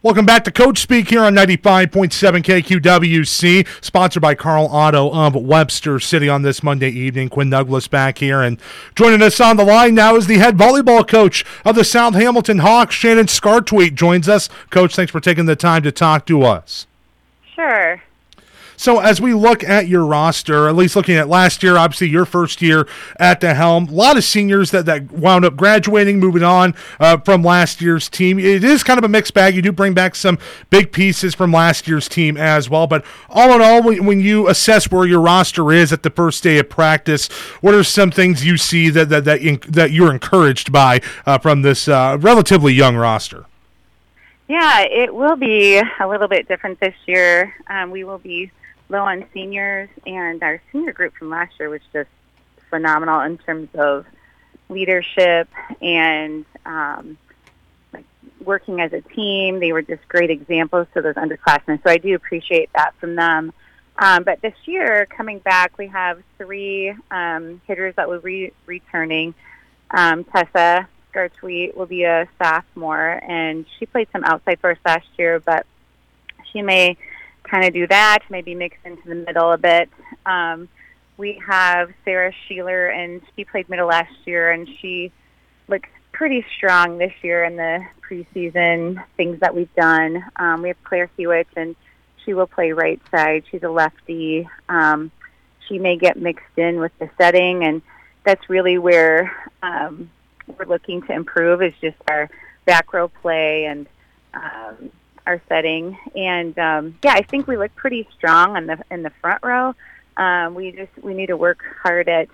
Welcome back to Coach Speak here on 95.7 KQWC, sponsored by Carl Otto of Webster City on this Monday evening. Quinn Douglas back here, and joining us on the line now is the head volleyball coach of the South Hamilton Hawks, Shannon Scartweet, joins us. Coach, thanks for taking the time to talk to us. Sure. So as we look at your roster, at least looking at last year, obviously your first year at the helm, a lot of seniors that wound up graduating, moving on from last year's team. It is kind of a mixed bag. You do bring back some big pieces from last year's team as well. But all in all, when you assess where your roster is at the first day of practice, what are some things you see that you're encouraged by from this relatively young roster? Yeah, it will be a little bit different this year. We will be low on seniors, and our senior group from last year was just phenomenal in terms of leadership and working as a team. They were just great examples to those underclassmen, so I do appreciate that from them. But this year, coming back, we have three hitters that will be returning. Tessa Scartweet will be a sophomore, and she played some outside for us last year, but she may kind of do that, maybe mix into the middle a bit. We have Sarah Sheeler, and she played middle last year, and she looks pretty strong this year in the preseason things that we've done. We have Claire Hewitt, and she will play right side. She's a lefty. She may get mixed in with the setting, and that's really where we're looking to improve, is just our back row play and our setting. And I think we look pretty strong in the front row. We need to work hard at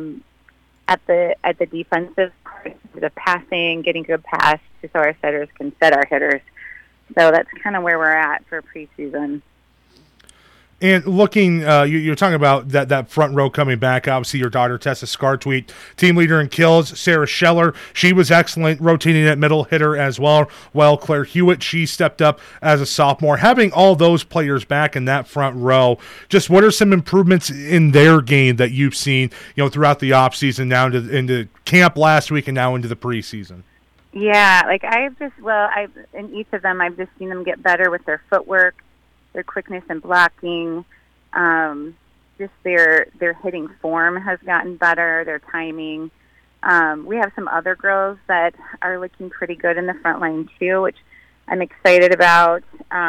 the defensive part, the passing, getting good pass, so our setters can set our hitters. So that's kind of where we're at for preseason. And looking, you're talking about that front row coming back. Obviously, your daughter, Tessa Scartweet, team leader in kills. Sarah Scheller, she was excellent, rotating at middle hitter as well. Well, Claire Hewitt, she stepped up as a sophomore. Having all those players back in that front row, just what are some improvements in their game that you've seen, throughout the offseason, now into camp last week and now into the preseason? Yeah, in each of them, I've just seen them get better with their footwork, their quickness and blocking, just their hitting form has gotten better, their timing. We have some other girls that are looking pretty good in the front line too, which I'm excited about.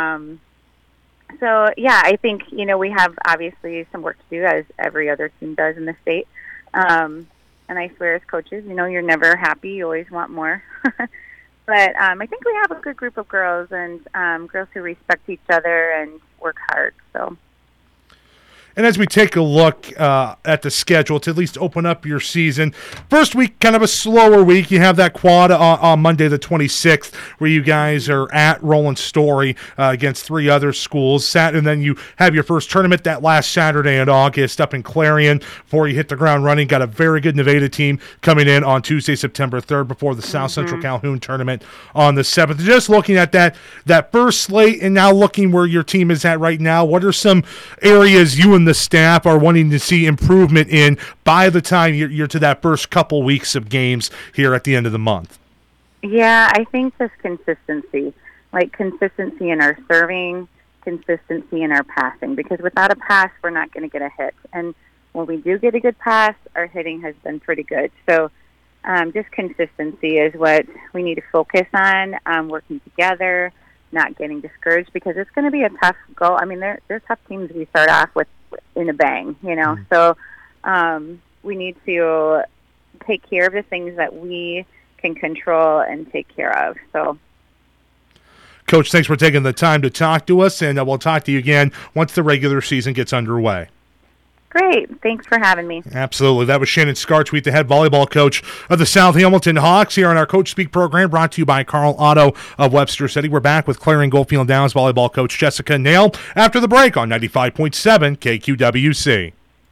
I think, we have obviously some work to do, as every other team does in the state. And I swear, as coaches, you're never happy. You always want more. But I think we have a good group of girls, and girls who respect each other and work hard. So. And as we take a look at the schedule to at least open up your season, first week, kind of a slower week. You have that quad on Monday the 26th where you guys are at Roland Story against three other schools. And then you have your first tournament that last Saturday in August up in Clarion before you hit the ground running. Got a very good Nevada team coming in on Tuesday, September 3rd before the South Central Calhoun tournament on the 7th. Just looking at that first slate and now looking where your team is at right now, what are some areas you and the staff are wanting to see improvement in by the time you're to that first couple weeks of games here at the end of the month? Yeah, I think just consistency, like consistency in our serving, consistency in our passing, because without a pass, we're not going to get a hit. And when we do get a good pass, our hitting has been pretty good. So just consistency is what we need to focus on, working together, not getting discouraged, because it's going to be a tough goal. I mean, they're tough teams we start off with in a bang, So we need to take care of the things that we can control and take care of. So, Coach, thanks for taking the time to talk to us, and we'll talk to you again once the regular season gets underway. Great. Thanks for having me. Absolutely. That was Shannon Scartweet, the head volleyball coach of the South Hamilton Hawks, here on our Coach Speak program, brought to you by Carl Otto of Webster City. We're back with Clarion Goldfield Downs volleyball coach Jessica Nail after the break on 95.7 KQWC.